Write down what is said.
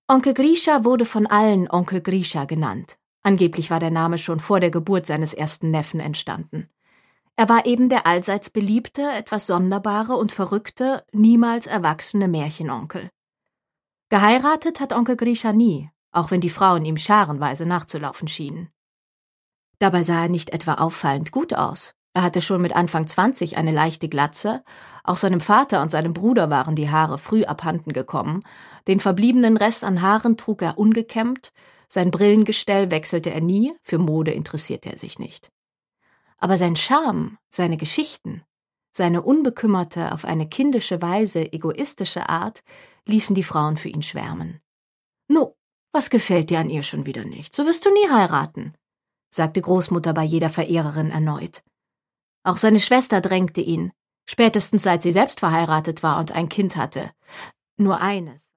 Onkel Grisha wurde von allen Onkel Grisha genannt. Angeblich war der Name schon vor der Geburt seines ersten Neffen entstanden. Er war eben der allseits beliebte, etwas sonderbare und verrückte, niemals erwachsene Märchenonkel. Geheiratet hat Onkel Grisha nie, auch wenn die Frauen ihm scharenweise nachzulaufen schienen. Dabei sah er nicht etwa auffallend gut aus. Er hatte schon mit Anfang 20 eine leichte Glatze, auch seinem Vater und seinem Bruder waren die Haare früh abhanden gekommen, den verbliebenen Rest an Haaren trug er ungekämmt, sein Brillengestell wechselte er nie, für Mode interessierte er sich nicht. Aber sein Charme, seine Geschichten, seine unbekümmerte, auf eine kindische Weise egoistische Art ließen die Frauen für ihn schwärmen. »No, was gefällt dir an ihr schon wieder nicht? So wirst du nie heiraten«, sagte Großmutter bei jeder Verehrerin erneut. Auch seine Schwester drängte ihn, spätestens seit sie selbst verheiratet war und ein Kind hatte. Nur eines.